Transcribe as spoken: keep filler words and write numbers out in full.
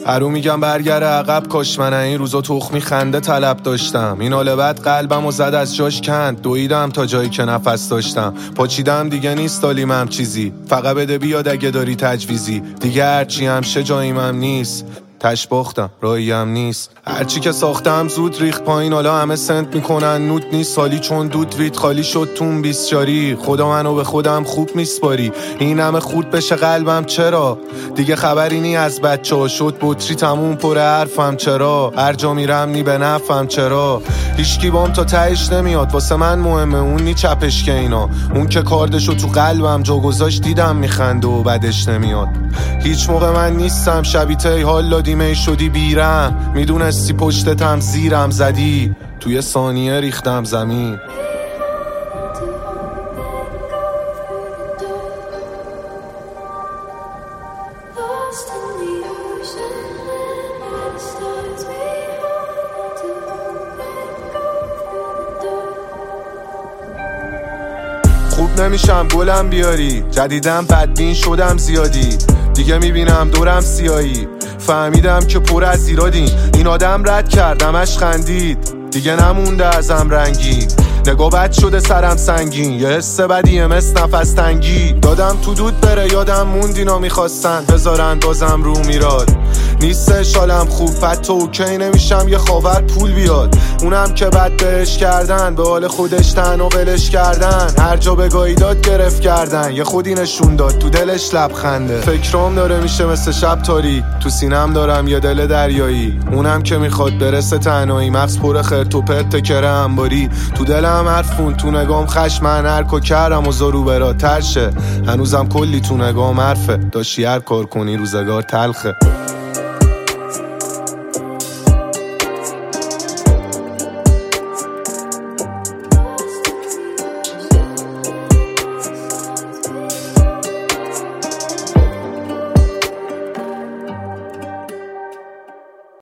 هرو میگم برگره عقب، کاش من این روزا تخمی خنده طلب داشتم. این حال بعد قلبم و زد از جاش کند، دویدم تا جایی که نفس داشتم. پاچیدم دیگه نیست دالیمم چیزی، فقط بده بیاد اگه داری تجویزی. دیگه هرچی همشه جاییمم نیست، تش باختم راهیم نیست. هرچی که ساختم زود ریخت پایین، حالا همه سنت میکنن نوت نیست سالی، چون دود وید خالی شد تون بیسچاری. خدا منو به خودم خوب میسپاری، این همه خورد بشه قلبم چرا؟ دیگه خبری نی از بچه ها شد بطری تموم پر حرفم چرا؟ هر جا میرم نی به نفهم چرا؟ هیچکی بام تا تهش نمیاد، واسه من مهمه اون نی چپش که اینا. اون که کاردشو تو قلبم جا گذاشت دیدم میخنده و بدش نمیاد. هیچ موقع من نیستم شبیه حال لادیمه شدی بیرم، میدونستی پشتتم زیرم زدی، توی ثانیه ریختم زمین. خوب نمیشم گلم بیاری، جدیدم بدبین شدم زیادی، دیگه میبینم دورم سیایی. فهمیدم که پر از ایرادین، این آدم رد کردمش خندید، دیگه نمونده ازم رنگی. نگاه بد شده سرم سنگین، یه حس بدیه مثل نفس تنگی. دادم تو دود بره یادم موند اینا میخواستن بذارن بازم رو میراد. نیستش حالم خوب حتی اوکی نمیشم یه خاور پول بیاد. اونم که بد بهش کردن، به حال خودش تن و ولش کردن. هر جا بگاهی داد گرفت کردن، یه خودی نشون داد تو دلش لبخنده. فکرام داره میشه مثل شب تاری، تو سینم دارم یه دل دریایی. اونم که میخواد برسه تنهایی، مغز پر خرت و پرت تکره انباری. تو دلم حرفون تو نگام خشم، من هر کو کردم و زارو برا ترشه. هنوزم کلی تو نگام حرفه، داشتی هر کار کنی روزگار تلخه.